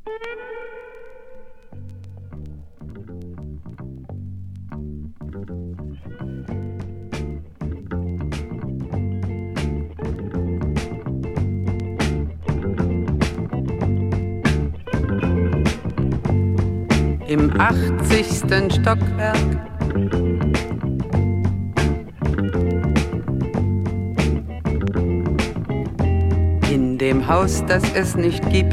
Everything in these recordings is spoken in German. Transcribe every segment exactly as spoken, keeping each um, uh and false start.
Im achtzigsten Stockwerk in dem Haus, das es nicht gibt.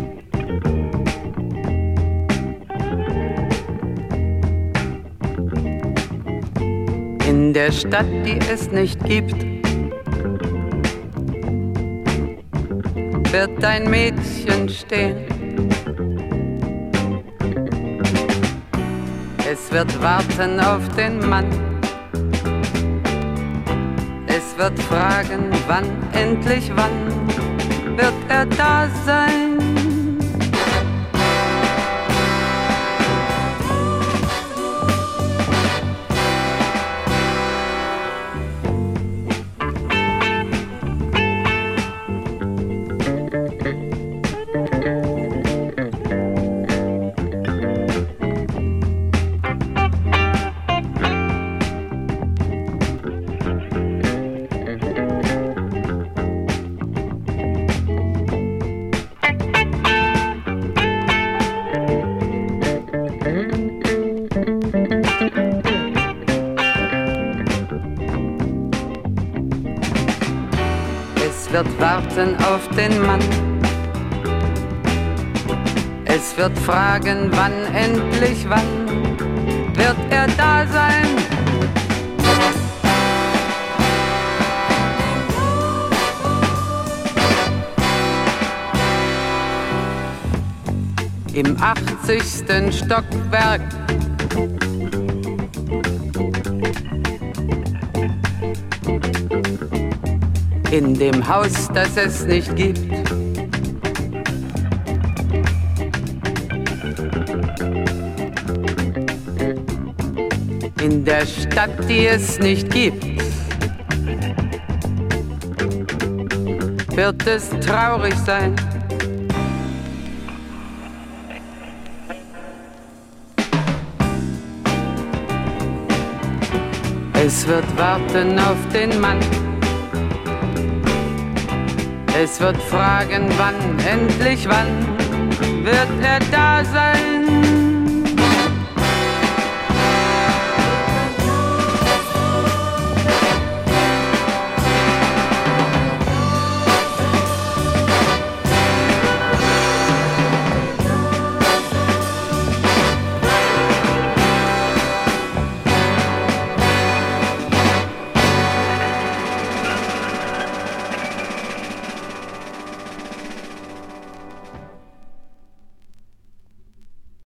In der Stadt, die es nicht gibt, wird ein Mädchen stehen. Es wird warten auf den Mann. Es wird fragen, wann, endlich wann wird er da sein. Es wird warten auf den Mann. Es wird fragen, wann, endlich wann wird er da sein. Im achtzigsten Stockwerk in dem Haus, das es nicht gibt. In der Stadt, die es nicht gibt, wird es traurig sein. Es wird warten auf den Mann. Es wird fragen, wann, endlich wann wird er da sein.